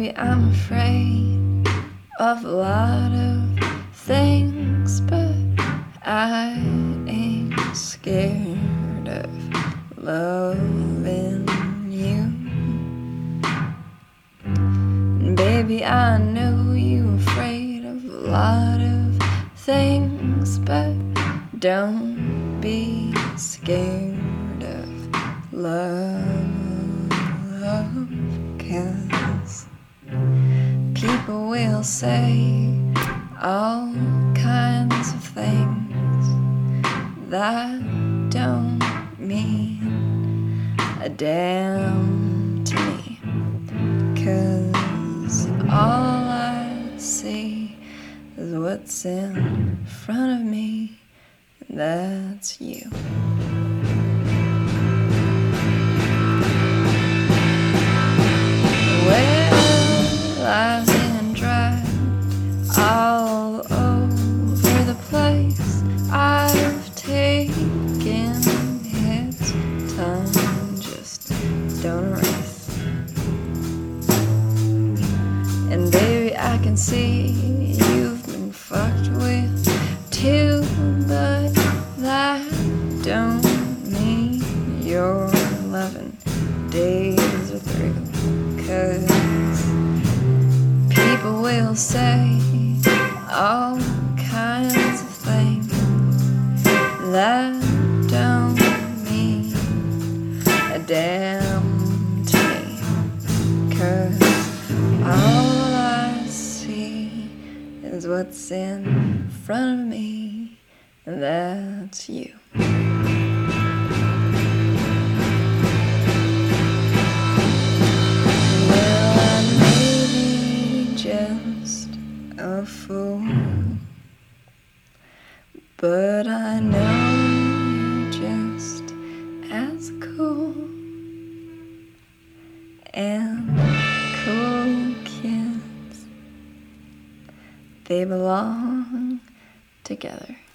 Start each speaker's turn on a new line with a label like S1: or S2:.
S1: baby, I'm afraid of a lot of things, but I ain't scared of loving you. And baby, I know you're afraid of a lot of things, but don't be scared of love, 'cause people will say all kinds of things that don't mean a damn to me, 'cause all I see is what's in front of me, and that's you. Well, I've been dragged all over the place. I've taken hits, time just don't erase. And baby, I can see you've been fucked with too, but that don't mean your 11 days are through. 'Cause people will say all kinds of things that don't mean a damn to me, 'cause all I see is what's in front of me, and that's you. Just a fool, but I know you're just as cool, and cool kids, they belong together.